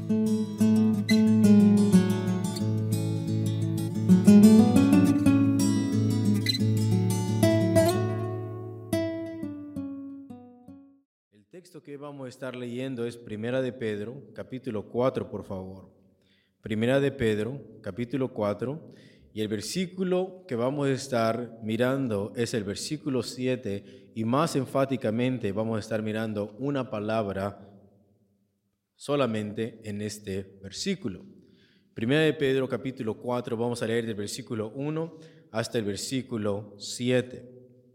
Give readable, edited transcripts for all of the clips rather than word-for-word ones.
El texto que vamos a estar leyendo es Primera de Pedro, capítulo 4, por favor. Primera de Pedro, capítulo 4, y el versículo que vamos a estar mirando es el versículo 7, y más enfáticamente vamos a estar mirando una palabra solamente en este versículo. Primera de Pedro, capítulo 4, vamos a leer del versículo 1 hasta el versículo 7.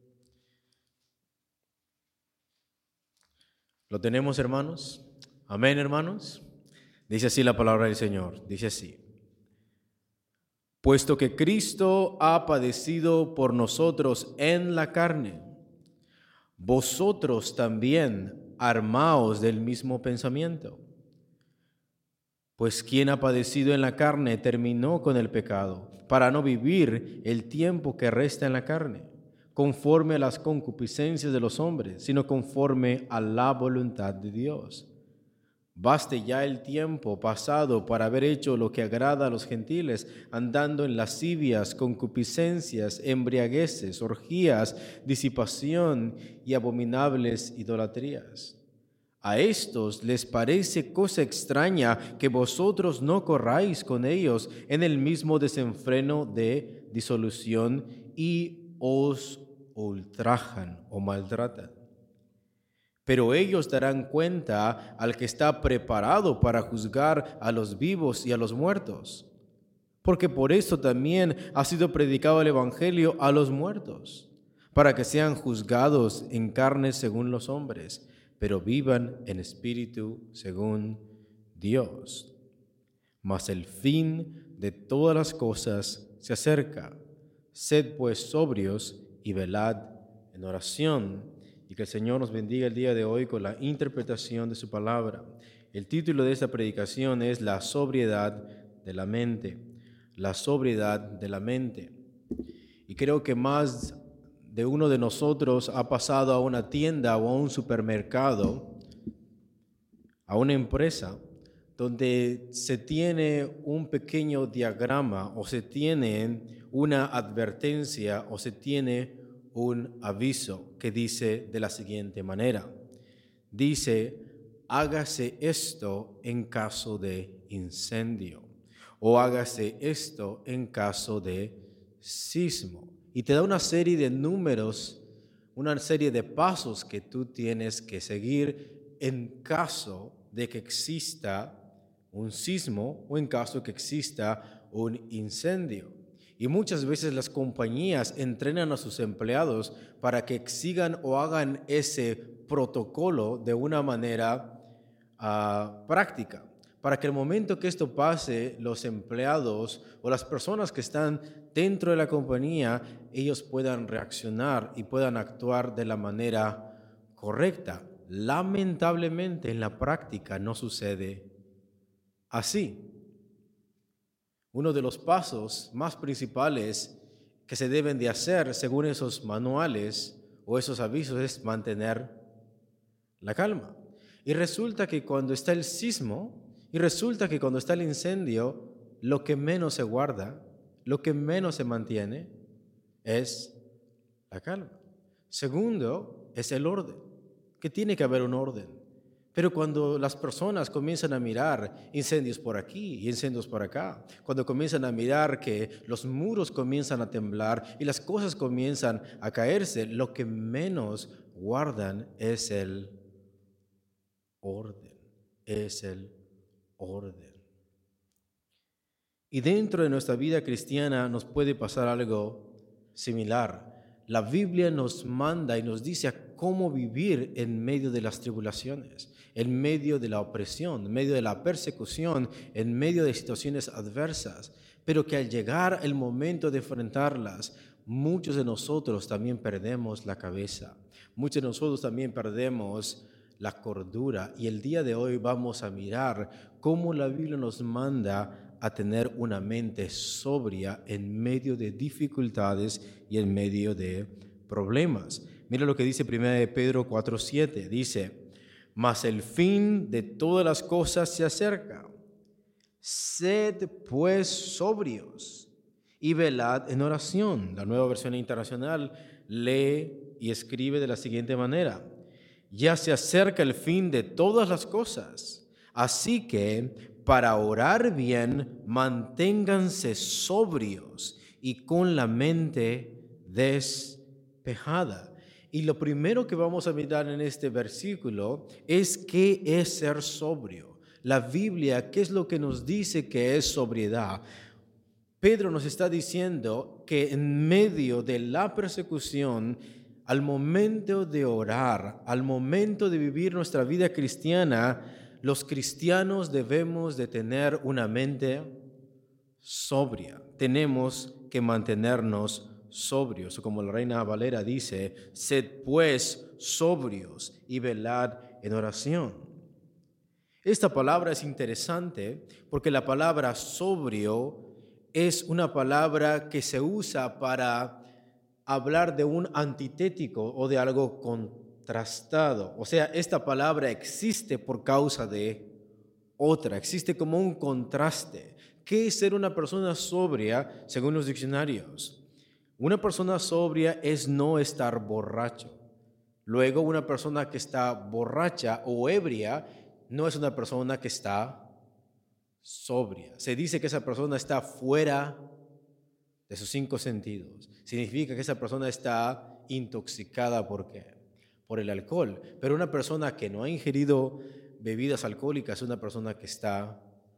¿Lo tenemos, hermanos? Amén, hermanos. Dice así la palabra del Señor, dice así: puesto que Cristo ha padecido por nosotros en la carne, vosotros también armaos del mismo pensamiento. Pues quien ha padecido en la carne terminó con el pecado, para no vivir el tiempo que resta en la carne, conforme a las concupiscencias de los hombres, sino conforme a la voluntad de Dios. Baste ya el tiempo pasado para haber hecho lo que agrada a los gentiles, andando en lascivias, concupiscencias, embriagueces, orgías, disipación y abominables idolatrías. A estos les parece cosa extraña que vosotros no corráis con ellos en el mismo desenfreno de disolución y os ultrajan o maltratan. Pero ellos darán cuenta al que está preparado para juzgar a los vivos y a los muertos, porque por eso también ha sido predicado el Evangelio a los muertos, para que sean juzgados en carne según los hombres, pero vivan en espíritu según Dios. Mas el fin de todas las cosas se acerca. Sed pues sobrios y velad en oración. Y que el Señor nos bendiga el día de hoy con la interpretación de su palabra. El título de esta predicación es La sobriedad de la mente. La sobriedad de la mente. Y creo que más de uno de nosotros ha pasado a una tienda o a un supermercado, a una empresa, donde se tiene un pequeño diagrama o se tiene una advertencia o se tiene un aviso que dice de la siguiente manera. Dice: hágase esto en caso de incendio o hágase esto en caso de sismo. Y te da una serie de números, una serie de pasos que tú tienes que seguir en caso de que exista un sismo o en caso de que exista un incendio. Y muchas veces las compañías entrenan a sus empleados para que sigan o hagan ese protocolo de una manera práctica, para que el momento que esto pase, los empleados o las personas que están dentro de la compañía, ellos puedan reaccionar y puedan actuar de la manera correcta. Lamentablemente en la práctica no sucede así. Uno de los pasos más principales que se deben de hacer según esos manuales o esos avisos es mantener la calma. Y resulta que cuando está el sismo, y resulta que cuando está el incendio, lo que menos se guarda, lo que menos se mantiene es la calma. Segundo, es el orden, que tiene que haber un orden. Pero cuando las personas comienzan a mirar incendios por aquí y incendios por acá, cuando comienzan a mirar que los muros comienzan a temblar y las cosas comienzan a caerse, lo que menos guardan es el orden, es el orden. Y dentro de nuestra vida cristiana nos puede pasar algo similar. La Biblia nos manda y nos dice a cómo vivir en medio de las tribulaciones, en medio de la opresión, en medio de la persecución, en medio de situaciones adversas, pero que al llegar el momento de enfrentarlas, muchos de nosotros también perdemos la cabeza, muchos de nosotros también perdemos la cordura. Y el día de hoy vamos a mirar cómo la Biblia nos manda a tener una mente sobria en medio de dificultades y en medio de problemas. Mira lo que dice 1 Pedro 4:7. Dice: mas el fin de todas las cosas se acerca. Sed pues sobrios y velad en oración. La Nueva Versión Internacional lee y escribe de la siguiente manera: ya se acerca el fin de todas las cosas, así que para orar bien manténganse sobrios y con la mente despejada. Y lo primero que vamos a mirar en este versículo es qué es ser sobrio. La Biblia, ¿qué es lo que nos dice que es sobriedad? Pedro nos está diciendo que en medio de la persecución, al momento de orar, al momento de vivir nuestra vida cristiana, los cristianos debemos de tener una mente sobria. Tenemos que mantenernos sobrios. Como la Reina Valera dice, sed pues sobrios y velad en oración. Esta palabra es interesante porque la palabra sobrio es una palabra que se usa para hablar de un antitético o de algo contrastado. O sea, esta palabra existe por causa de otra, existe como un contraste. ¿Qué es ser una persona sobria según los diccionarios? Una persona sobria es no estar borracho. Luego, una persona que está borracha o ebria no es una persona que está sobria. Se dice que esa persona está fuera de sus 5 sentidos. Significa que esa persona está intoxicada. ¿Por qué? Por el alcohol. Pero una persona que no ha ingerido bebidas alcohólicas es una persona que está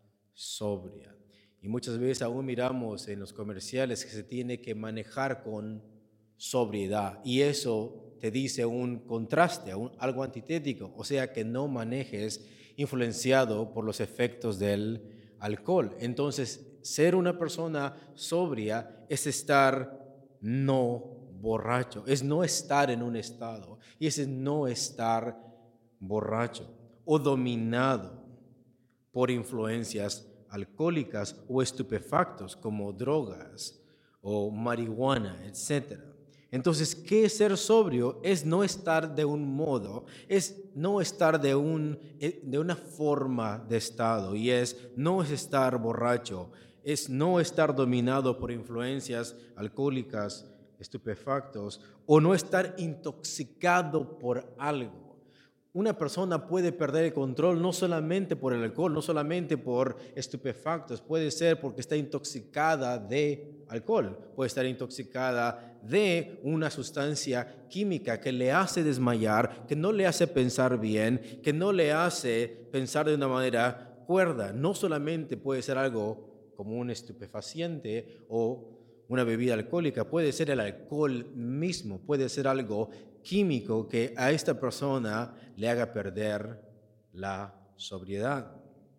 sobria. Y muchas veces aún miramos en los comerciales que se tiene que manejar con sobriedad. Y eso te dice un contraste, algo antitético. O sea, que no manejes influenciado por los efectos del alcohol. Entonces, ser una persona sobria es estar no borracho, es no estar en un estado, y ese es no estar borracho o dominado por influencias alcohólicas o estupefactos como drogas o marihuana, etc. Entonces, ¿qué es ser sobrio? Es no estar de un modo, es no estar de una forma de estado, y no es estar borracho, es no estar dominado por influencias alcohólicas, estupefactos, o no estar intoxicado por algo. Una persona puede perder el control no solamente por el alcohol, no solamente por estupefactos, puede ser porque está intoxicada de alcohol, puede estar intoxicada de una sustancia química que le hace desmayar, que no le hace pensar bien, que no le hace pensar de una manera cuerda. No solamente puede ser algo como un estupefaciente o una bebida alcohólica, puede ser el alcohol mismo, puede ser algo químico que a esta persona le haga perder la sobriedad.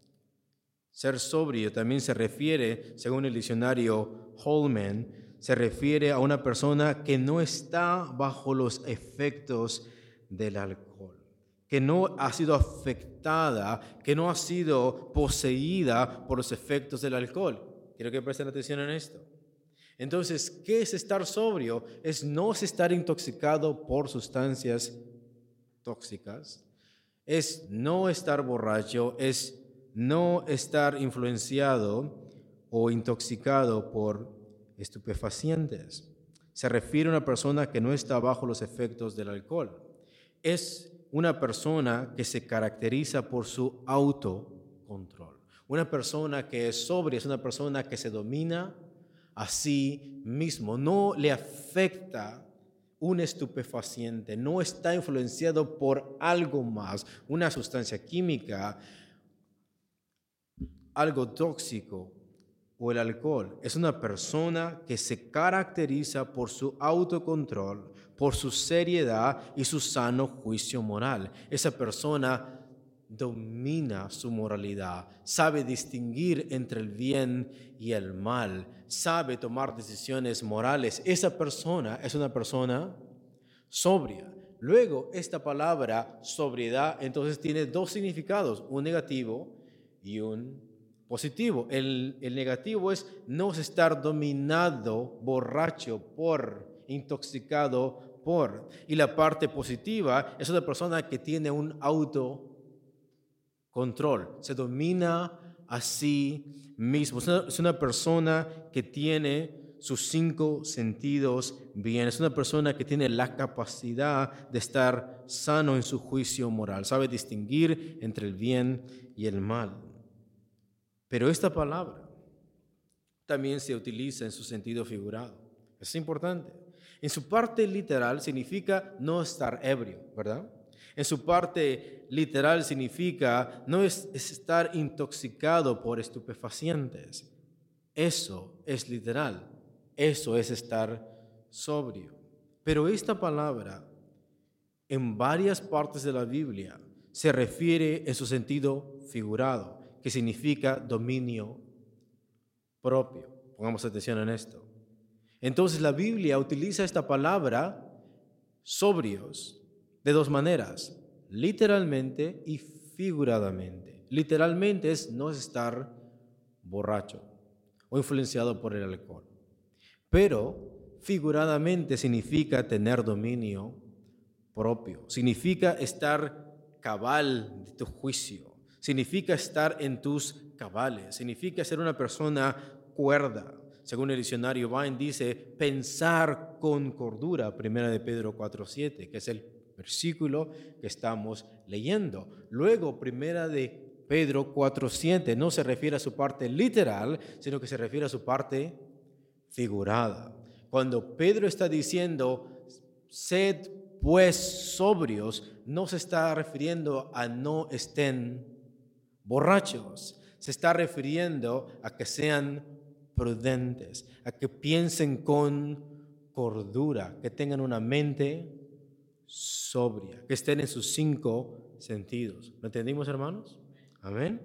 Ser sobrio también se refiere, según el diccionario Holman, se refiere a una persona que no está bajo los efectos del alcohol, que no ha sido afectada, que no ha sido poseída por los efectos del alcohol. Quiero que presten atención en esto. Entonces, ¿qué es estar sobrio? Es no estar intoxicado por sustancias tóxicas, es no estar borracho, es no estar influenciado o intoxicado por estupefacientes. Se refiere a una persona que no está bajo los efectos del alcohol. Es una persona que se caracteriza por su autocontrol. Una persona que es sobria es una persona que se domina a sí mismo, no le afecta un estupefaciente, no está influenciado por algo más, una sustancia química, algo tóxico o el alcohol. Es una persona que se caracteriza por su autocontrol, por su seriedad y su sano juicio moral. Esa persona domina su moralidad, sabe distinguir entre el bien y el mal, sabe tomar decisiones morales. Esa persona es una persona sobria. Luego, esta palabra sobriedad entonces tiene 2 significados, un negativo y un positivo. El negativo es no estar dominado, borracho por, intoxicado por. Y la parte positiva es una persona que tiene un autocontrol, se domina a sí mismo. Es una persona que tiene sus 5 sentidos bien. Es una persona que tiene la capacidad de estar sano en su juicio moral. Sabe distinguir entre el bien y el mal. Pero esta palabra también se utiliza en su sentido figurado. Es importante. En su parte literal significa no estar ebrio, ¿verdad? En su parte literal significa no es estar intoxicado por estupefacientes. Eso es literal. Eso es estar sobrio. Pero esta palabra en varias partes de la Biblia se refiere en su sentido figurado, que significa dominio propio. Pongamos atención en esto. Entonces la Biblia utiliza esta palabra sobrios de 2 maneras, literalmente y figuradamente. Literalmente es no estar borracho o influenciado por el alcohol. Pero figuradamente significa tener dominio propio, significa estar cabal de tu juicio, significa estar en tus cabales, significa ser una persona cuerda. Según el diccionario Vine dice pensar con cordura, 1 de Pedro 4:7, que es el versículo que estamos leyendo. Luego, 1 de Pedro 4:7 no se refiere a su parte literal, sino que se refiere a su parte figurada. Cuando Pedro está diciendo, sed pues sobrios, no se está refiriendo a no estén borrachos, se está refiriendo a que sean prudentes, a que piensen con cordura, que tengan una mente sobria, que estén en sus 5 sentidos. ¿Lo entendimos, hermanos? Amén.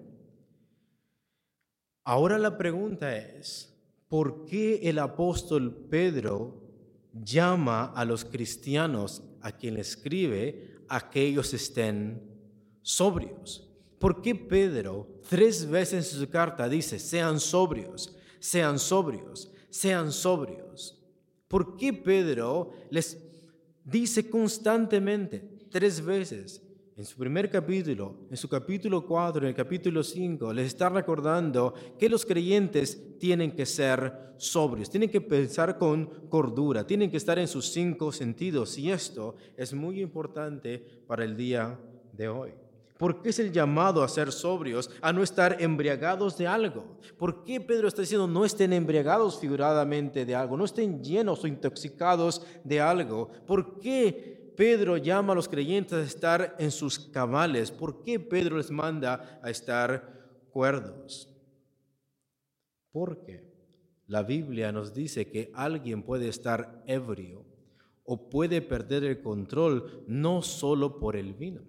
Ahora la pregunta es, ¿por qué el apóstol Pedro llama a los cristianos a quien escribe a que ellos estén sobrios? ¿Por qué Pedro 3 veces en su carta dice, sean sobrios, sean sobrios, sean sobrios? ¿Por qué Pedro les dice constantemente 3 veces? En su primer capítulo, en su capítulo 4, en el capítulo 5, les está recordando que los creyentes tienen que ser sobrios, tienen que pensar con cordura, tienen que estar en sus 5 sentidos. Y esto es muy importante para el día de hoy. ¿Por qué es el llamado a ser sobrios, a no estar embriagados de algo? ¿Por qué Pedro está diciendo no estén embriagados figuradamente de algo, no estén llenos o intoxicados de algo? ¿Por qué Pedro llama a los creyentes a estar en sus cabales? ¿Por qué Pedro les manda a estar cuerdos? Porque la Biblia nos dice que alguien puede estar ebrio o puede perder el control no solo por el vino,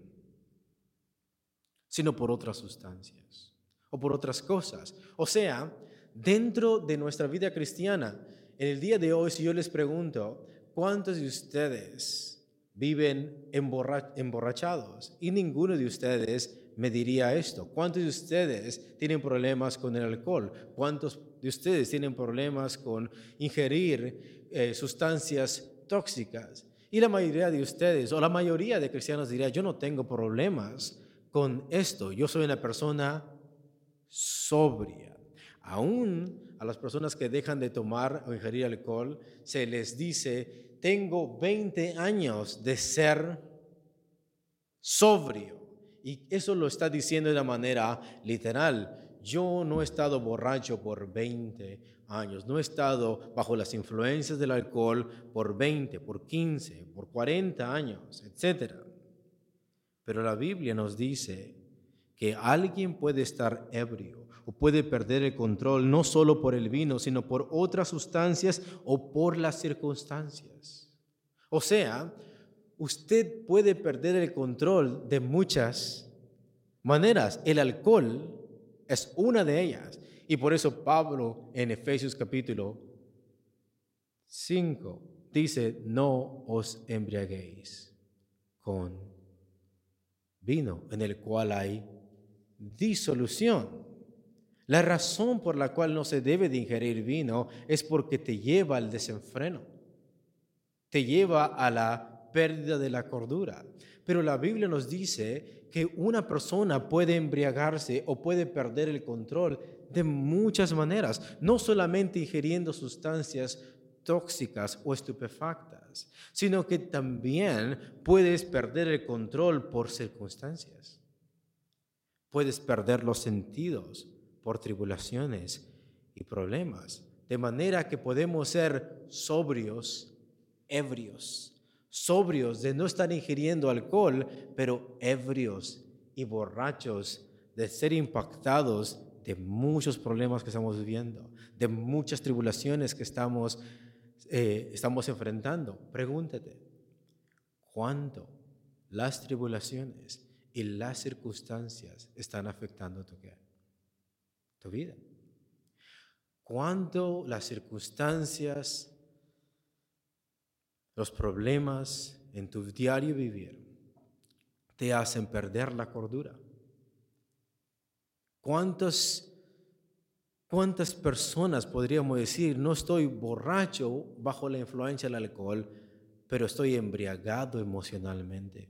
sino por otras sustancias o por otras cosas. O sea, dentro de nuestra vida cristiana, en el día de hoy, si yo les pregunto, ¿cuántos de ustedes viven emborrachados? Y ninguno de ustedes me diría esto. ¿Cuántos de ustedes tienen problemas con el alcohol? ¿Cuántos de ustedes tienen problemas con ingerir sustancias tóxicas? Y la mayoría de ustedes, o la mayoría de cristianos diría, yo no tengo problemas con esto. Yo soy una persona sobria. Aún a las personas que dejan de tomar o ingerir alcohol, se les dice, tengo 20 años de ser sobrio. Y eso lo está diciendo de una manera literal. Yo no he estado borracho por 20 años, no he estado bajo las influencias del alcohol por 20, por 15, por 40 años, etc. Pero la Biblia nos dice que alguien puede estar ebrio o puede perder el control no solo por el vino, sino por otras sustancias o por las circunstancias. O sea, usted puede perder el control de muchas maneras. El alcohol es una de ellas. Y por eso Pablo en Efesios capítulo 5 dice, no os embriaguéis con vino en el cual hay disolución. La razón por la cual no se debe de ingerir vino es porque te lleva al desenfreno, te lleva a la pérdida de la cordura. Pero la Biblia nos dice que una persona puede embriagarse o puede perder el control de muchas maneras, no solamente ingiriendo sustancias tóxicas o estupefactas, sino que también puedes perder el control por circunstancias. Puedes perder los sentidos por tribulaciones y problemas, de manera que podemos ser sobrios, ebrios, sobrios de no estar ingiriendo alcohol, pero ebrios y borrachos de ser impactados de muchos problemas que estamos viviendo, de muchas tribulaciones que estamos enfrentando. Pregúntate, ¿cuánto las tribulaciones y las circunstancias están afectando tu vida? ¿Cuánto las circunstancias, los problemas en tu diario vivir te hacen perder la cordura? ¿Cuántas personas podríamos decir, no estoy borracho bajo la influencia del alcohol, pero estoy embriagado emocionalmente?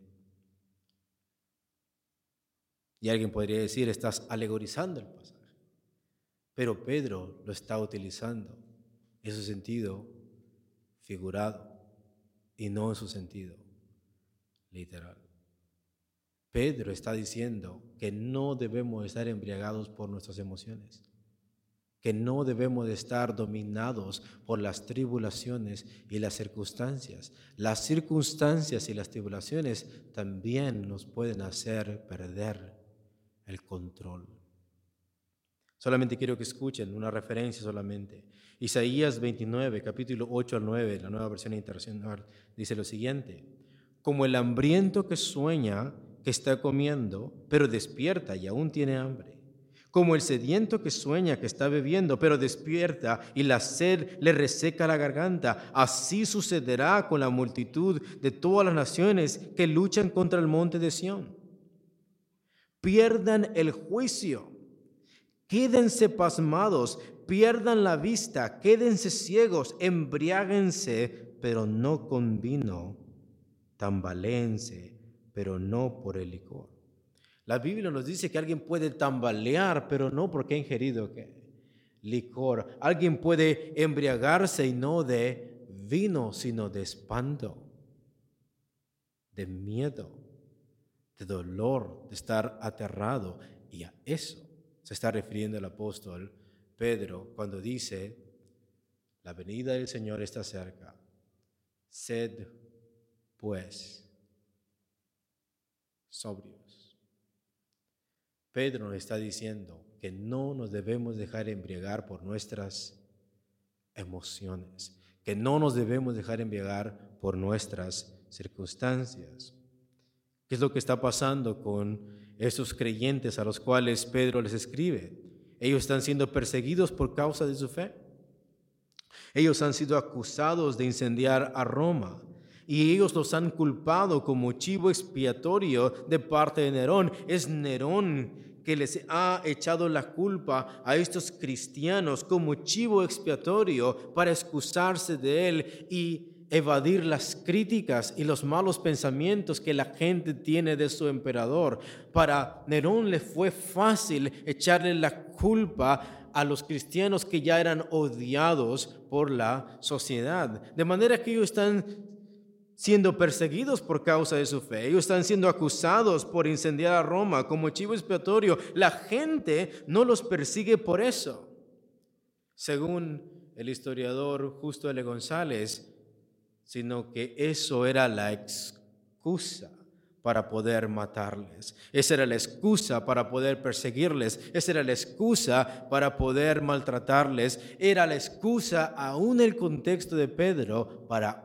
Y alguien podría decir, estás alegorizando el pasaje. Pero Pedro lo está utilizando en su sentido figurado y no en su sentido literal. Pedro está diciendo que no debemos estar embriagados por nuestras emociones, que no debemos de estar dominados por las tribulaciones y las circunstancias. Las circunstancias y las tribulaciones también nos pueden hacer perder el control. Solamente quiero que escuchen una referencia solamente. Isaías 29, capítulo 8 al 9, la Nueva Versión Internacional, dice lo siguiente: como el hambriento que sueña que está comiendo, pero despierta y aún tiene hambre. Como el sediento que sueña que está bebiendo, pero despierta y la sed le reseca la garganta. Así sucederá con la multitud de todas las naciones que luchan contra el monte de Sión. Pierdan el juicio, quédense pasmados, pierdan la vista, quédense ciegos, embriáguense, pero no con vino, tambaléense, pero no por el licor. La Biblia nos dice que alguien puede tambalear, pero no porque ha ingerido licor. Alguien puede embriagarse y no de vino, sino de espanto, de miedo, de dolor, de estar aterrado. Y a eso se está refiriendo el apóstol Pedro cuando dice, la venida del Señor está cerca. Sed, pues, sobrios. Pedro nos está diciendo que no nos debemos dejar embriagar por nuestras emociones, que no nos debemos dejar embriagar por nuestras circunstancias. ¿Qué es lo que está pasando con esos creyentes a los cuales Pedro les escribe? Ellos están siendo perseguidos por causa de su fe. Ellos han sido acusados de incendiar a Roma y ellos los han culpado como chivo expiatorio de parte de Nerón. Es Nerón que les ha echado la culpa a estos cristianos como chivo expiatorio para excusarse de él y evadir las críticas y los malos pensamientos que la gente tiene de su emperador. Para Nerón le fue fácil echarle la culpa a los cristianos que ya eran odiados por la sociedad. De manera que ellos están siendo perseguidos por causa de su fe. Ellos están siendo acusados por incendiar a Roma como chivo expiatorio. La gente no los persigue por eso. Según el historiador Justo L. González, sino que eso era la excusa para poder matarles. Esa era la excusa para poder perseguirles. Esa era la excusa para poder maltratarles. Era la excusa, aún en el contexto de Pedro, para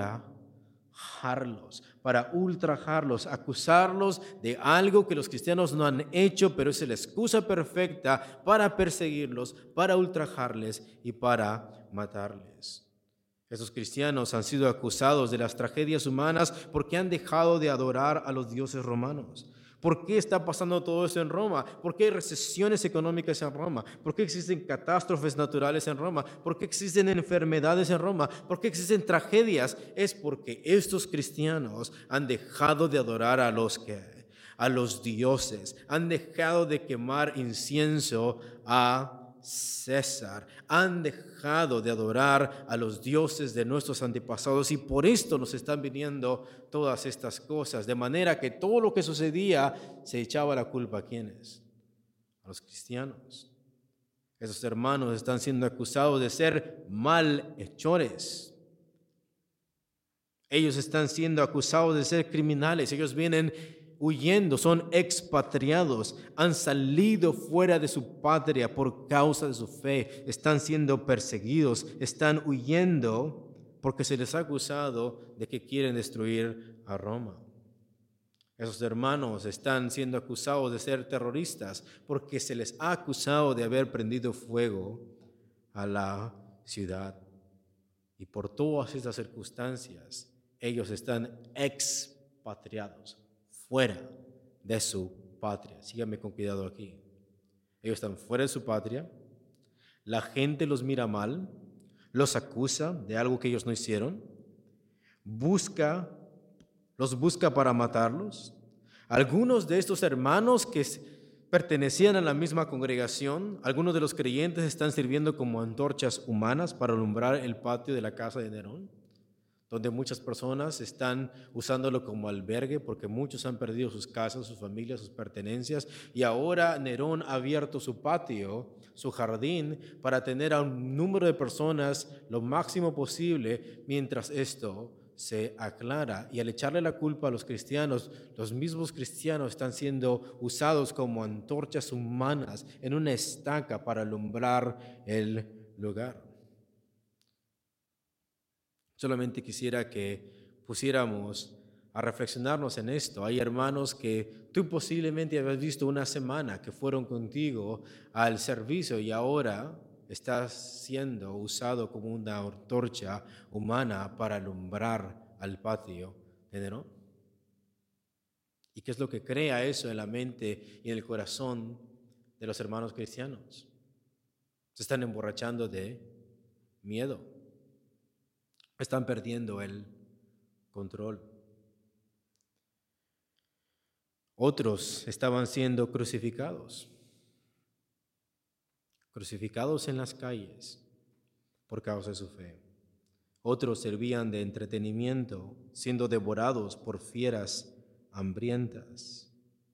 ultrajarlos, acusarlos de algo que los cristianos no han hecho, pero es la excusa perfecta para perseguirlos, para ultrajarles y para matarles. Esos cristianos han sido acusados de las tragedias humanas porque han dejado de adorar a los dioses romanos, ¿Por qué está pasando todo eso en Roma? ¿Por qué hay recesiones económicas en Roma? ¿Por qué existen catástrofes naturales en Roma? ¿Por qué existen enfermedades en Roma? ¿Por qué existen tragedias? Es porque estos cristianos han dejado de adorar a los dioses, han dejado de quemar incienso a César, han dejado de adorar a los dioses de nuestros antepasados y por esto nos están viniendo todas estas cosas, de manera que todo lo que sucedía se echaba la culpa a ¿quiénes? A los cristianos. Esos hermanos están siendo acusados de ser malhechores. Ellos están siendo acusados de ser criminales. Ellos vienen huyendo, son expatriados, han salido fuera de su patria por causa de su fe, están siendo perseguidos, están huyendo porque se les ha acusado de que quieren destruir a Roma. Esos hermanos están siendo acusados de ser terroristas porque se les ha acusado de haber prendido fuego a la ciudad. Y por todas estas circunstancias, ellos están expatriados, fuera de su patria. Síganme con cuidado aquí. Ellos están fuera de su patria, la gente los mira mal, los acusa de algo que ellos no hicieron, los busca para matarlos. Algunos de estos hermanos que pertenecían a la misma congregación, algunos de los creyentes están sirviendo como antorchas humanas para alumbrar el patio de la casa de Nerón, donde muchas personas están usándolo como albergue porque muchos han perdido sus casas, sus familias, sus pertenencias y ahora Nerón ha abierto su patio, su jardín, para tener a un número de personas lo máximo posible mientras esto se aclara. Y al echarle la culpa a los cristianos, los mismos cristianos están siendo usados como antorchas humanas en una estaca para alumbrar el lugar. Solamente quisiera que pusiéramos a reflexionarnos en esto. Hay hermanos que tú posiblemente habías visto una semana que fueron contigo al servicio y ahora estás siendo usado como una antorcha humana para alumbrar al patio de Nerón. ¿Y qué es lo que crea eso en la mente y en el corazón de los hermanos cristianos? Se están emborrachando de miedo. Están perdiendo el control. Otros estaban siendo crucificados en las calles por causa de su fe. Otros servían de entretenimiento, siendo devorados por fieras hambrientas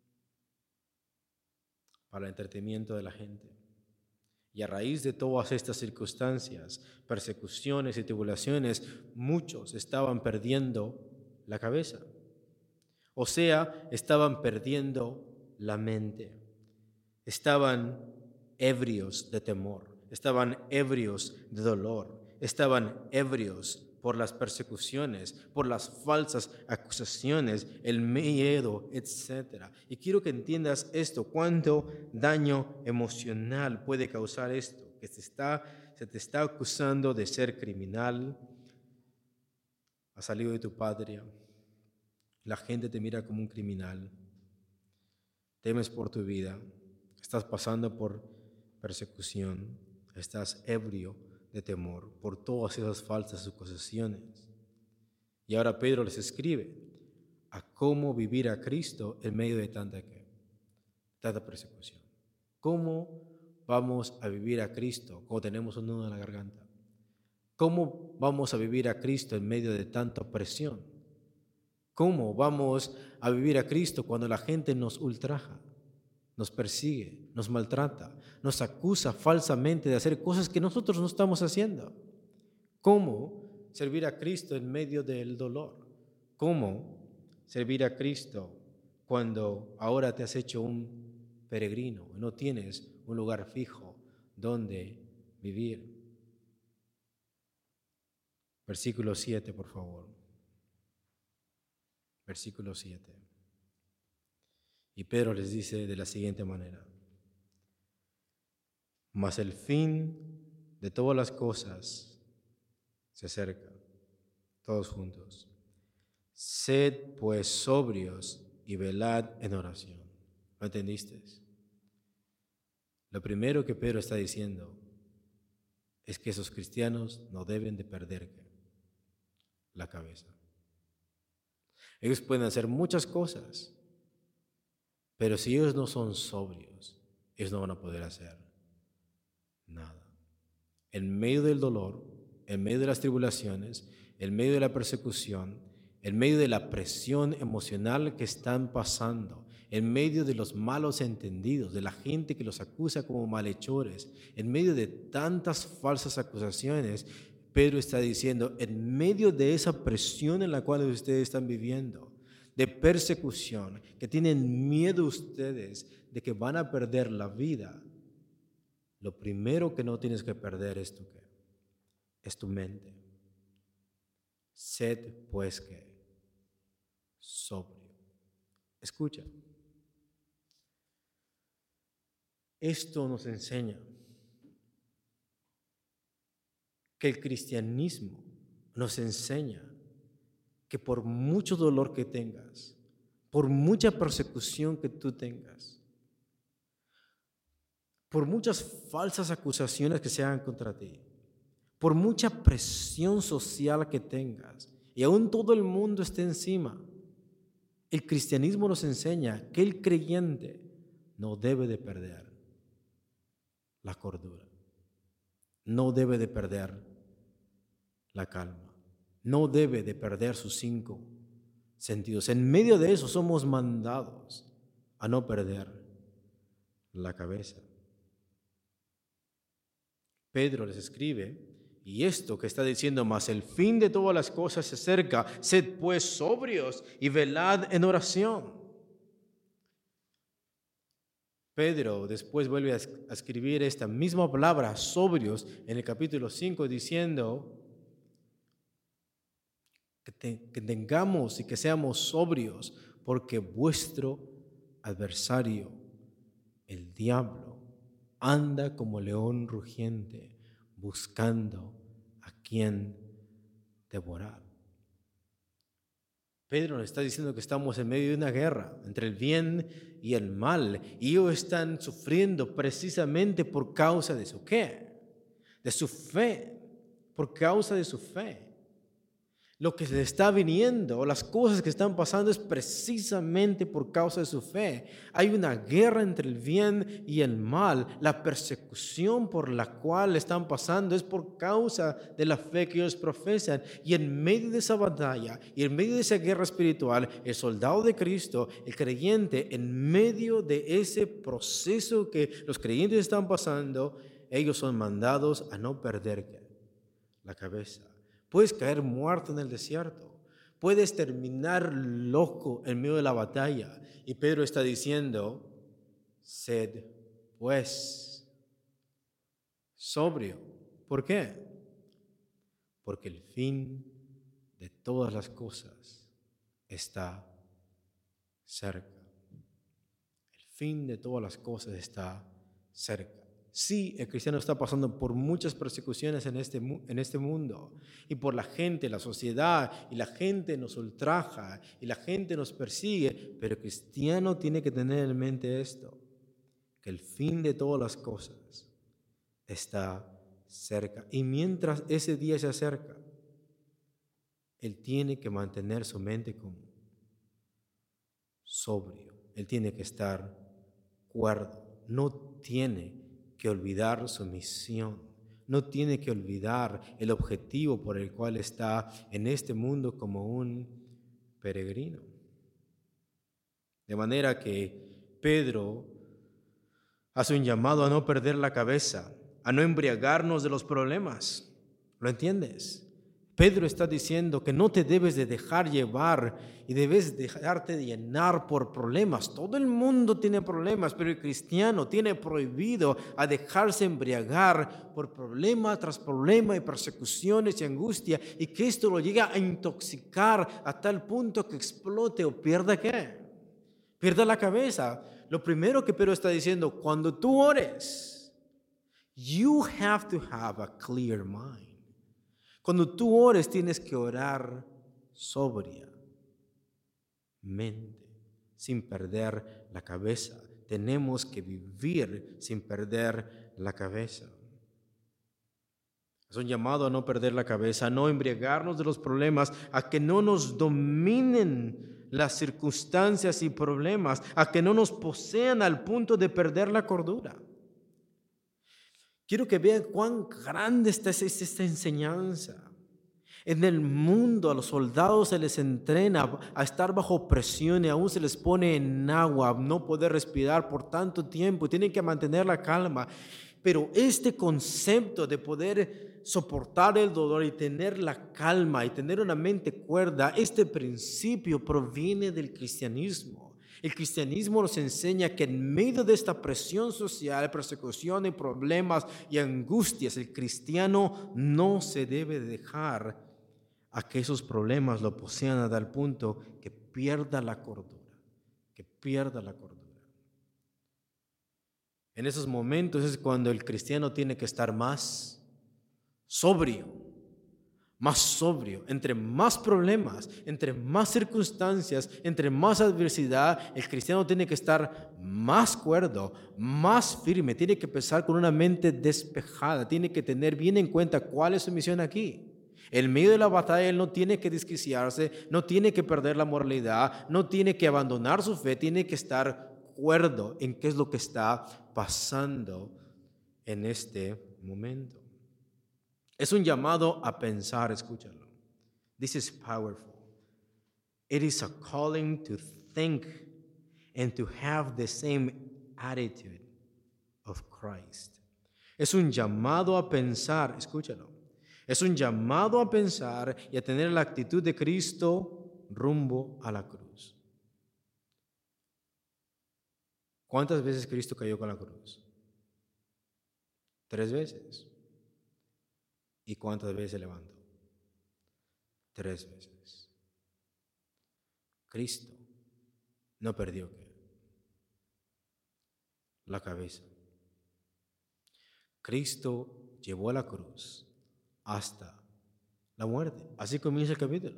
para el entretenimiento de la gente. Y a raíz de todas estas circunstancias, persecuciones y tribulaciones, muchos estaban perdiendo la cabeza. O sea, estaban perdiendo la mente. Estaban ebrios de temor, estaban ebrios de dolor, estaban ebrios por las persecuciones, por las falsas acusaciones, el miedo, etc. Y quiero que entiendas esto, cuánto daño emocional puede causar esto, que se te está acusando de ser criminal, has salido de tu patria, la gente te mira como un criminal, temes por tu vida, estás pasando por persecución, estás ebrio de temor por todas esas falsas acusaciones. Y ahora Pedro les escribe a cómo vivir a Cristo en medio de tanta persecución. ¿Cómo vamos a vivir a Cristo cuando tenemos un nudo en la garganta? ¿Cómo vamos a vivir a Cristo en medio de tanta opresión? ¿Cómo vamos a vivir a Cristo cuando la gente nos ultraja, nos persigue, nos maltrata, nos acusa falsamente de hacer cosas que nosotros no estamos haciendo? ¿Cómo servir a Cristo en medio del dolor? ¿Cómo servir a Cristo cuando ahora te has hecho un peregrino y no tienes un lugar fijo donde vivir? Versículo 7, por favor. Versículo 7. Y Pedro les dice de la siguiente manera: mas el fin de todas las cosas se acerca, todos juntos. Sed pues sobrios y velad en oración. ¿Lo entendiste? Lo primero que Pedro está diciendo es que esos cristianos no deben de perder la cabeza. Ellos pueden hacer muchas cosas, pero si ellos no son sobrios, ellos no van a poder hacer nada. En medio del dolor, en medio de las tribulaciones, en medio de la persecución, en medio de la presión emocional que están pasando, en medio de los malos entendidos, de la gente que los acusa como malhechores, en medio de tantas falsas acusaciones, Pedro está diciendo, en medio de esa presión en la cual ustedes están viviendo, de persecución, que tienen miedo ustedes de que van a perder la vida, lo primero que no tienes que perder es tu ¿qué? Es tu mente. Sed pues ¿qué? Sobrio. Escucha. Esto nos enseña que el cristianismo nos enseña que por mucho dolor que tengas, por mucha persecución que tú tengas, por muchas falsas acusaciones que se hagan contra ti, por mucha presión social que tengas, y aún todo el mundo esté encima, el cristianismo nos enseña que el creyente no debe de perder la cordura, no debe de perder la calma, no debe de perder sus 5 sentidos. En medio de eso somos mandados a no perder la cabeza. Pedro les escribe, y esto que está diciendo, más el fin de todas las cosas se acerca, sed pues sobrios y velad en oración. Pedro después vuelve a escribir esta misma palabra, sobrios, en el capítulo 5, diciendo que tengamos y que seamos sobrios, porque vuestro adversario, el diablo, anda como león rugiente, buscando a quien devorar. Pedro nos está diciendo que estamos en medio de una guerra entre el bien y el mal, y ellos están sufriendo precisamente por causa de su ¿qué? De su fe, por causa de su fe. Lo que se está viniendo, las cosas que están pasando es precisamente por causa de su fe. Hay una guerra entre el bien y el mal. La persecución por la cual están pasando es por causa de la fe que ellos profesan. Y en medio de esa batalla y en medio de esa guerra espiritual, el soldado de Cristo, el creyente, en medio de ese proceso que los creyentes están pasando, ellos son mandados a no perder la cabeza. Puedes caer muerto en el desierto. Puedes terminar loco en medio de la batalla. Y Pedro está diciendo, sed pues sobrio. ¿Por qué? Porque el fin de todas las cosas está cerca. El fin de todas las cosas está cerca. Sí, el cristiano está pasando por muchas persecuciones en este mundo, y por la gente, la sociedad, y la gente nos ultraja, y la gente nos persigue, pero el cristiano tiene que tener en mente esto, que el fin de todas las cosas está cerca. Y mientras ese día se acerca, él tiene que mantener su mente como sobrio, él tiene que estar cuerdo, no tiene que olvidar su misión, no tiene que olvidar el objetivo por el cual está en este mundo como un peregrino. De manera que Pedro hace un llamado a no perder la cabeza, a no embriagarnos de los problemas. ¿Lo entiendes? Pedro está diciendo que no te debes de dejar llevar y debes dejarte de llenar por problemas. Todo el mundo tiene problemas, pero el cristiano tiene prohibido a dejarse embriagar por problema tras problema y persecuciones y angustia, y que esto lo llega a intoxicar a tal punto que explote o pierda ¿qué? Pierda la cabeza. Lo primero que Pedro está diciendo, cuando tú ores, you have to have a clear mind. Cuando tú ores, tienes que orar sobriamente. sin perder la cabeza. Tenemos que vivir sin perder la cabeza. Es un llamado a no perder la cabeza, a no embriagarnos de los problemas, a que no nos dominen las circunstancias y problemas, a que no nos posean al punto de perder la cordura. Quiero que vean cuán grande es esta enseñanza. En el mundo a los soldados se les entrena a estar bajo presión y aún se les pone en agua, a no poder respirar por tanto tiempo, tienen que mantener la calma. Pero este concepto de poder soportar el dolor y tener la calma y tener una mente cuerda, este principio proviene del cristianismo. El cristianismo nos enseña que en medio de esta presión social, persecución y problemas y angustias, el cristiano no se debe dejar a que esos problemas lo posean a tal punto que pierda la cordura, En esos momentos es cuando el cristiano tiene que estar más sobrio. Entre más problemas, entre más circunstancias, entre más adversidad, el cristiano tiene que estar más cuerdo, más firme, tiene que empezar con una mente despejada, tiene que tener bien en cuenta cuál es su misión aquí. En medio de la batalla él no tiene que desquiciarse, no tiene que perder la moralidad, no tiene que abandonar su fe, tiene que estar cuerdo en qué es lo que está pasando en este momento. Es un llamado a pensar, escúchalo. This is powerful. It is a calling to think and to have the same attitude of Christ. Es un llamado a pensar, escúchalo. Es un llamado a pensar y a tener la actitud de Cristo rumbo a la cruz. ¿Cuántas veces Cristo cayó con la cruz? 3 veces. ¿Y cuántas veces se levantó? 3 veces. Cristo no perdió la cabeza. Cristo llevó a la cruz hasta la muerte. Así comienza el capítulo.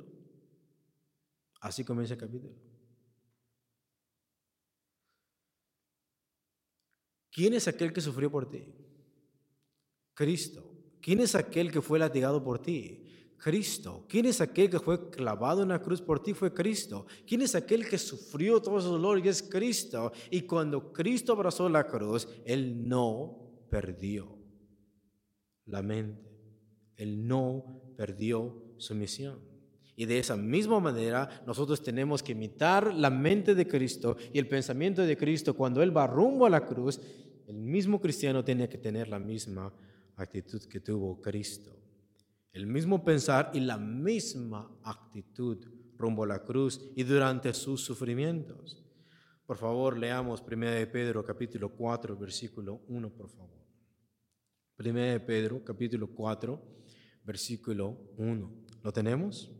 ¿Quién es aquel que sufrió por ti? Cristo. ¿Quién es aquel que fue latigado por ti? Cristo. ¿Quién es aquel que fue clavado en la cruz por ti? Fue Cristo. ¿Quién es aquel que sufrió todo ese dolor? Y es Cristo. Y cuando Cristo abrazó la cruz, Él no perdió la mente. Él no perdió su misión. Y de esa misma manera nosotros tenemos que imitar la mente de Cristo y el pensamiento de Cristo. Cuando Él va rumbo a la cruz, el mismo cristiano tiene que tener la misma actitud que tuvo Cristo. El mismo pensar y la misma actitud rumbo a la cruz y durante sus sufrimientos. Por favor, leamos 1 de Pedro capítulo 4, versículo 1, por favor. 1 de Pedro capítulo 4, versículo 1. ¿Lo tenemos?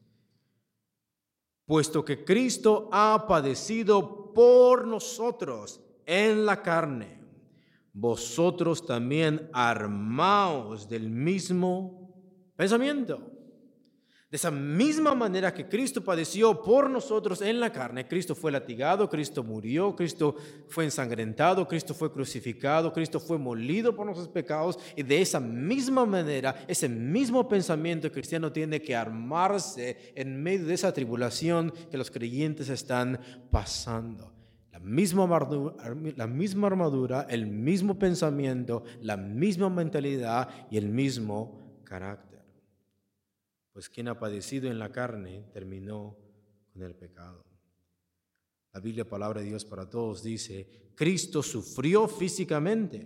Puesto que Cristo ha padecido por nosotros en la carne, vosotros también armaos del mismo pensamiento. De esa misma manera que Cristo padeció por nosotros en la carne, Cristo fue latigado, Cristo murió, Cristo fue ensangrentado, Cristo fue crucificado, Cristo fue molido por nuestros pecados, y de esa misma manera, ese mismo pensamiento cristiano tiene que armarse en medio de esa tribulación que los creyentes están pasando. La misma armadura, el mismo pensamiento, la misma mentalidad y el mismo carácter. Pues quien ha padecido en la carne terminó con el pecado. La Biblia, palabra de Dios para todos, dice: Cristo sufrió físicamente.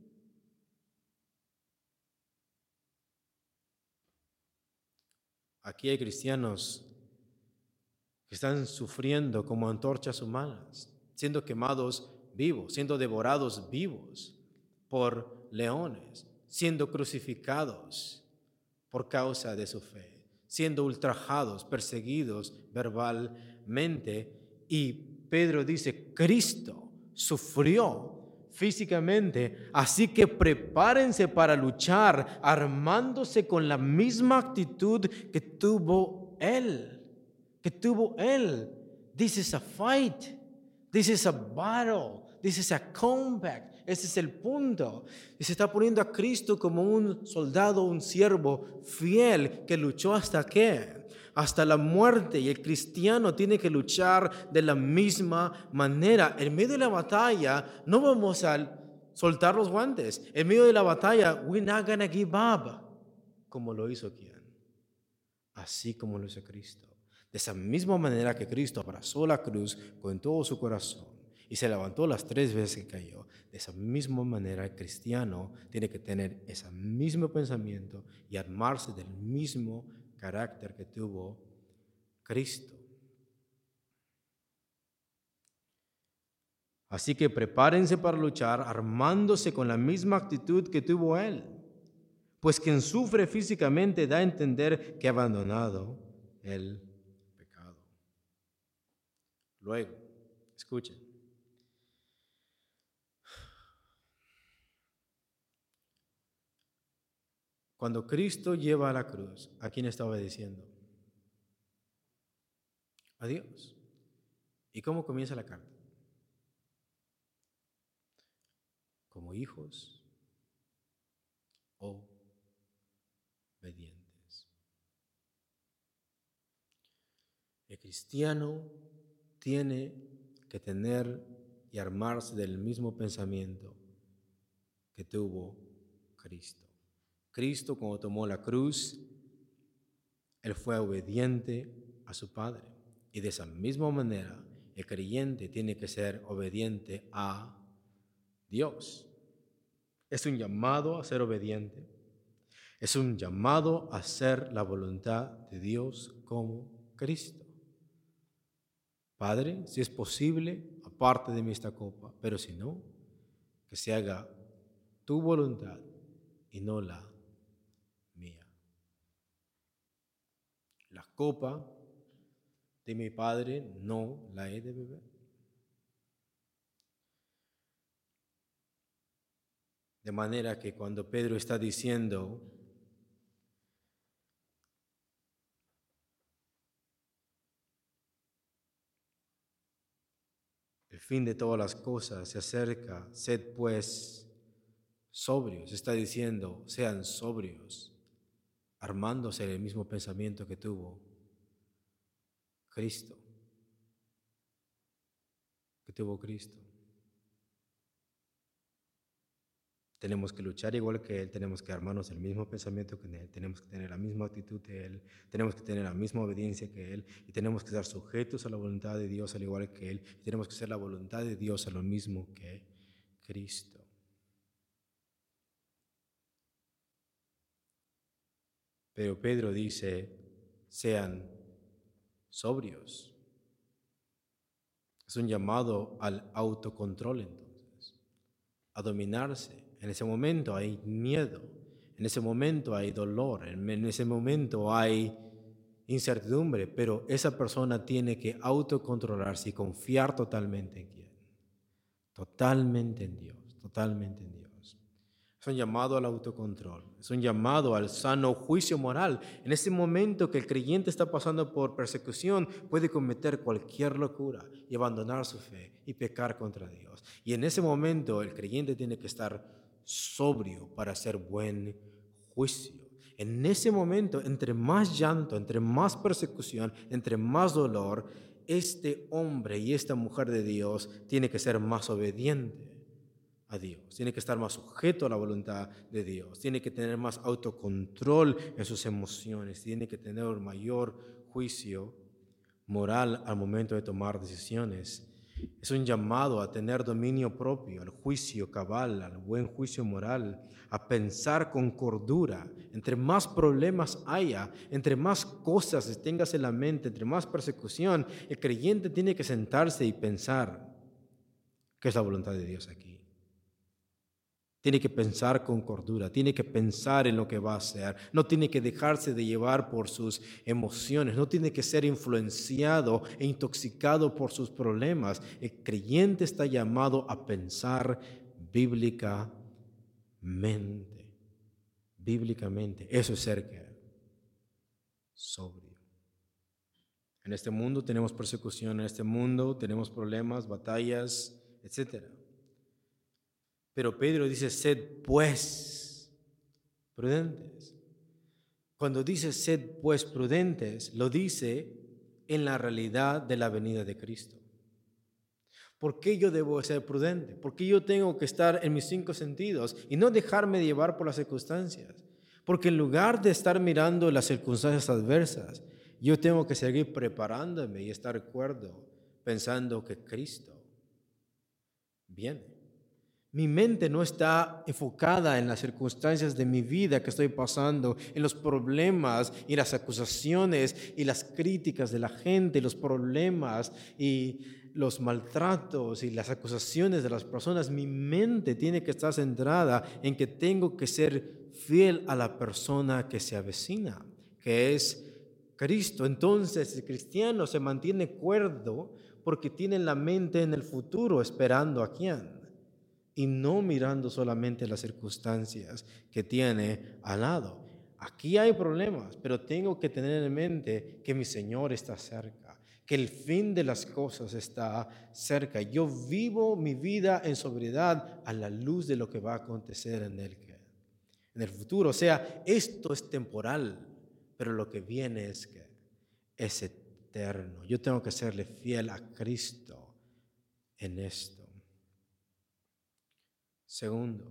Aquí hay cristianos que están sufriendo como antorchas humanas, siendo quemados vivos, siendo devorados vivos por leones, siendo crucificados por causa de su fe, siendo ultrajados, perseguidos verbalmente. Y Pedro dice: Cristo sufrió físicamente, así que prepárense para luchar, armándose con la misma actitud que tuvo Él. This is a fight. This is a battle. This is a combat. Ese es el punto. Y se está poniendo a Cristo como un soldado, un siervo fiel que luchó hasta qué? Hasta la muerte. Y el cristiano tiene que luchar de la misma manera. En medio de la batalla no vamos a soltar los guantes. En medio de la batalla, we're not gonna give up. Como lo hizo quién? Así como lo hizo Cristo. De esa misma manera que Cristo abrazó la cruz con todo su corazón y se levantó las 3 veces que cayó, de esa misma manera el cristiano tiene que tener ese mismo pensamiento y armarse del mismo carácter que tuvo Cristo. Así que prepárense para luchar armándose con la misma actitud que tuvo Él, pues quien sufre físicamente da a entender que ha abandonado el pecado. Luego, escuchen. Cuando Cristo lleva a la cruz, ¿a quién está obedeciendo? A Dios. ¿Y cómo comienza la carta? Como hijos obedientes. El cristiano tiene que tener y armarse del mismo pensamiento que tuvo Cristo. Cristo, cuando tomó la cruz, Él fue obediente a su Padre. Y de esa misma manera, el creyente tiene que ser obediente a Dios. Es un llamado a ser obediente. Es un llamado a hacer la voluntad de Dios como Cristo. Padre, si es posible, aparte de mí esta copa, pero si no, que se haga tu voluntad y no la mía. La copa de mi Padre no la he de beber. De manera que cuando Pedro está diciendo, el fin de todas las cosas se acerca, sed pues sobrios, está diciendo, sean sobrios, armándose del mismo pensamiento que tuvo Cristo, Tenemos que luchar igual que Él, tenemos que armarnos el mismo pensamiento que Él, tenemos que tener la misma actitud de Él, tenemos que tener la misma obediencia que Él y tenemos que estar sujetos a la voluntad de Dios al igual que Él y tenemos que hacer la voluntad de Dios a lo mismo que Cristo. Pero Pedro dice, sean sobrios. Es un llamado al autocontrol entonces, a dominarse. En ese momento hay miedo, en ese momento hay dolor, en ese momento hay incertidumbre, pero esa persona tiene que autocontrolarse y confiar totalmente en quién. Totalmente en Dios, totalmente en Dios. Es un llamado al autocontrol, es un llamado al sano juicio moral. En ese momento que el creyente está pasando por persecución, puede cometer cualquier locura y abandonar su fe y pecar contra Dios. Y en ese momento el creyente tiene que estar sobrio para hacer buen juicio. En ese momento, entre más llanto, entre más persecución, entre más dolor, este hombre y esta mujer de Dios tiene que ser más obediente a Dios, tiene que estar más sujeto a la voluntad de Dios, tiene que tener más autocontrol en sus emociones, tiene que tener un mayor juicio moral al momento de tomar decisiones. Es un llamado a tener dominio propio, al juicio cabal, al buen juicio moral, a pensar con cordura. Entre más problemas haya, entre más cosas tengas en la mente, entre más persecución, el creyente tiene que sentarse y pensar qué es la voluntad de Dios aquí. Tiene que pensar con cordura, tiene que pensar en lo que va a hacer, no tiene que dejarse de llevar por sus emociones, no tiene que ser influenciado e intoxicado por sus problemas. El creyente está llamado a pensar bíblicamente. Eso es ser sobrio. En este mundo tenemos persecución, en este mundo tenemos problemas, batallas, etc. Pero Pedro dice, sed pues prudentes. Cuando dice sed pues prudentes, lo dice en la realidad de la venida de Cristo. ¿Por qué yo debo ser prudente? ¿Por qué yo tengo que estar en mis 5 sentidos y no dejarme llevar por las circunstancias? Porque en lugar de estar mirando las circunstancias adversas, yo tengo que seguir preparándome y estar cuerdo, pensando que Cristo viene. Mi mente no está enfocada en las circunstancias de mi vida que estoy pasando, en los problemas y las acusaciones y las críticas de la gente, los problemas y los maltratos y las acusaciones de las personas. Mi mente tiene que estar centrada en que tengo que ser fiel a la persona que se avecina, que es Cristo. Entonces el cristiano se mantiene cuerdo porque tiene la mente en el futuro, esperando a quién, y no mirando solamente las circunstancias que tiene al lado. Aquí hay problemas, pero tengo que tener en mente que mi Señor está cerca, que el fin de las cosas está cerca. Yo vivo mi vida en sobriedad a la luz de lo que va a acontecer en el futuro. O sea, esto es temporal, pero lo que viene es eterno. Yo tengo que serle fiel a Cristo en esto. Segundo,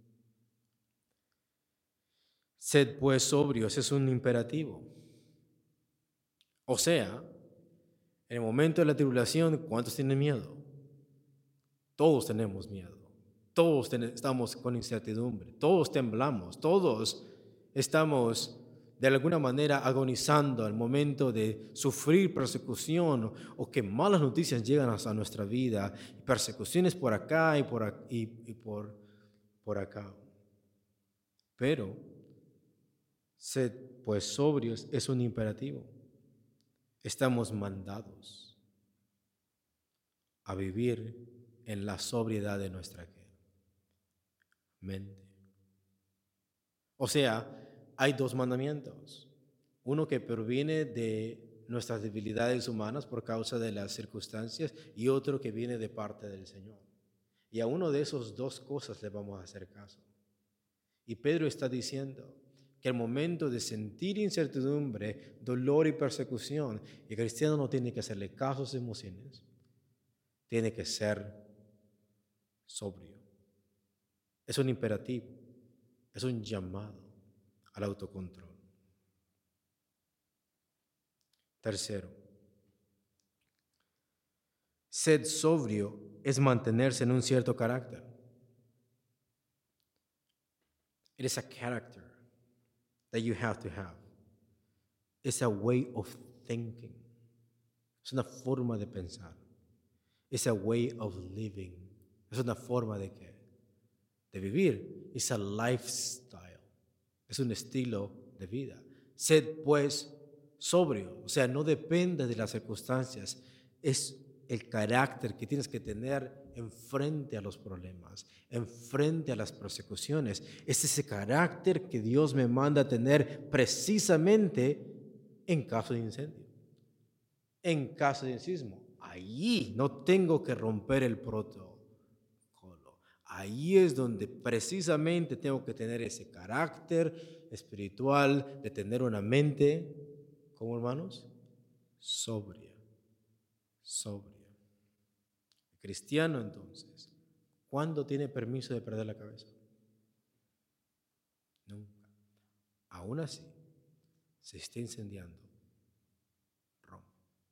sed pues sobrios, es un imperativo. O sea, en el momento de la tribulación, ¿cuántos tienen miedo? Todos tenemos miedo. Todos estamos con incertidumbre. Todos temblamos. Todos estamos de alguna manera agonizando al momento de sufrir persecución o que malas noticias llegan hasta nuestra vida. Persecuciones por acá y por acá. Pero sed pues sobrios es un imperativo. Estamos mandados a vivir en la sobriedad de nuestra mente. O sea, hay 2 mandamientos. Uno que proviene de nuestras debilidades humanas por causa de las circunstancias y otro que viene de parte del Señor. Y a uno de esos 2 cosas le vamos a hacer caso. Y Pedro está diciendo que al momento de sentir incertidumbre, dolor y persecución, el cristiano no tiene que hacerle caso a sus emociones, tiene que ser sobrio. Es un imperativo, es un llamado al autocontrol. Tercero, ser sobrio es mantenerse en un cierto carácter. It is a character that you have to have. It's a way of thinking. Es una forma de pensar. It's a way of living. Es una forma de vivir. It's a lifestyle. Es un estilo de vida. Sed pues sobrio. O sea, no depende de las circunstancias. Es el carácter que tienes que tener enfrente a los problemas, enfrente a las persecuciones. Es ese carácter que Dios me manda a tener precisamente en caso de incendio, en caso de sismo. Allí no tengo que romper el protocolo. Ahí es donde precisamente tengo que tener ese carácter espiritual de tener una mente, ¿cómo, hermanos? Sobria. El cristiano, entonces, ¿cuándo tiene permiso de perder la cabeza? Nunca. Aún así, se está incendiando Roma.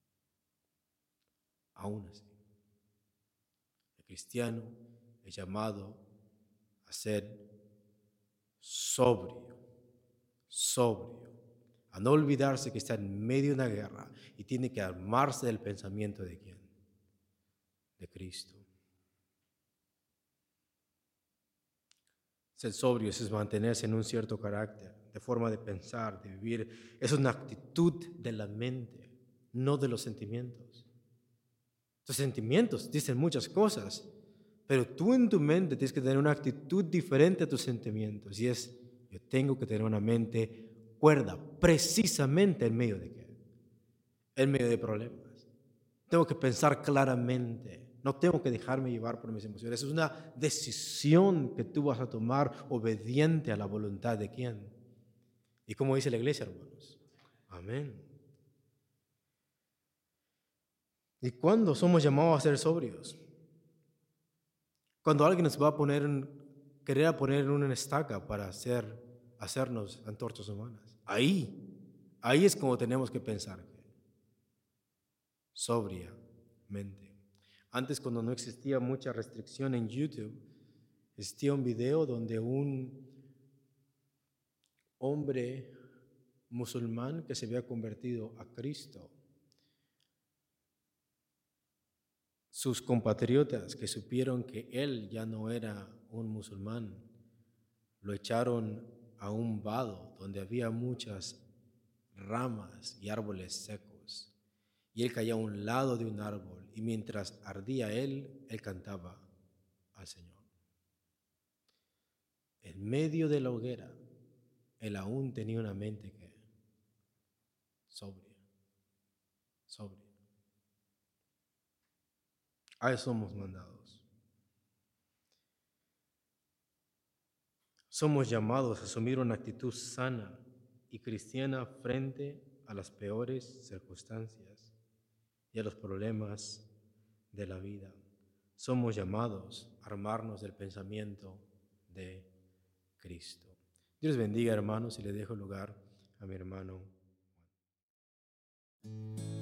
Aún así, el cristiano es llamado a ser sobrio, a no olvidarse que está en medio de una guerra y tiene que armarse del pensamiento de ¿quién? De Cristo. Ser sobrio es mantenerse en un cierto carácter, de forma de pensar, de vivir. Es una actitud de la mente, no de los sentimientos. Tus sentimientos dicen muchas cosas, pero tú en tu mente tienes que tener una actitud diferente a tus sentimientos. Y es, yo tengo que tener una mente cuerda, precisamente en medio de qué? en medio de problemas. Tengo que pensar claramente. No tengo que dejarme llevar por mis emociones. Es una decisión que tú vas a tomar obediente a la voluntad de quién. Y como dice la iglesia, hermanos. Amén. ¿Y cuándo somos llamados a ser sobrios? Cuando alguien nos va a querer poner en una estaca para hacernos antorchas humanas. Ahí es como tenemos que pensar. Sobriamente. Antes, cuando no existía mucha restricción en YouTube, existía un video donde un hombre musulmán que se había convertido a Cristo, sus compatriotas que supieron que él ya no era un musulmán, lo echaron a un vado donde había muchas ramas y árboles secos. Y él caía a un lado de un árbol y mientras ardía él cantaba al Señor. En medio de la hoguera, él aún tenía una mente que sobria. A eso somos mandados. Somos llamados a asumir una actitud sana y cristiana frente a las peores circunstancias y a los problemas de la vida. Somos llamados a armarnos del pensamiento de Cristo. Dios bendiga, hermanos, y le dejo lugar a mi hermano Juan.